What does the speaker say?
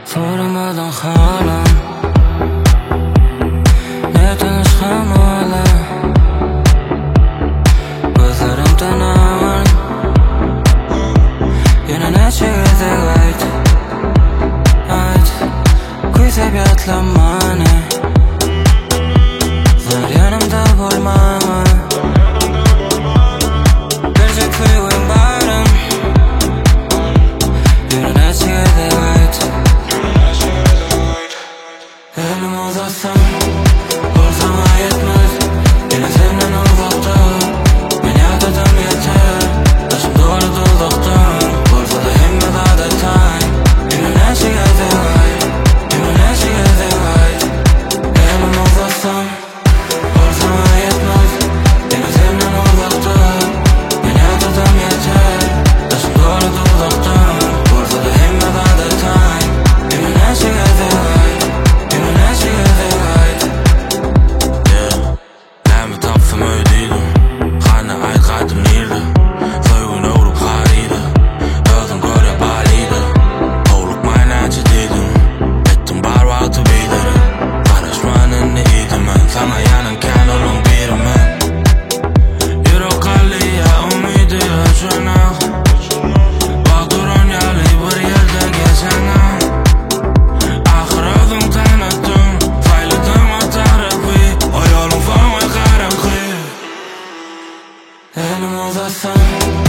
Sormadan halam ne tanışkam hala Gözlerimden ağır Yine ne çekecek ayt Kuysa bir atlamane Zor yanımda bulmama Gerçek duygum barım Yine ne çekecek ayt Elim uzatsam Olsama yetmez Yine senden uzakta Beni atadım yeter Taşım doğru dudaktan Olsa da himmet adeta Yine ne çekecek ayt Yine ne çekecek ayt Elim uzatsam Olsama yetmez Yine senden uzakta Beni atadım yeter Taşım doğru dudaktan Olsa da himmet adeta Yine ne çekecek ayt Yine ne çekecek ayt Lämmet tapfım öydüydüm Hanna aytqaydım nirdi Söygün öwrüp hariydi Özüm görüp aliydi Owluk maýnaçy diýdim Etdim bar wagty beýleri Garaşmanyn neydi men Sana ýanynken ulum birimen Ýürek galýa umydy öçünak Bagduran ýaly bir ýerde geçenak Ahir özüň tanıtdym Saýladyň o tarapy O ýoluň soňy garaky Elim uzatsam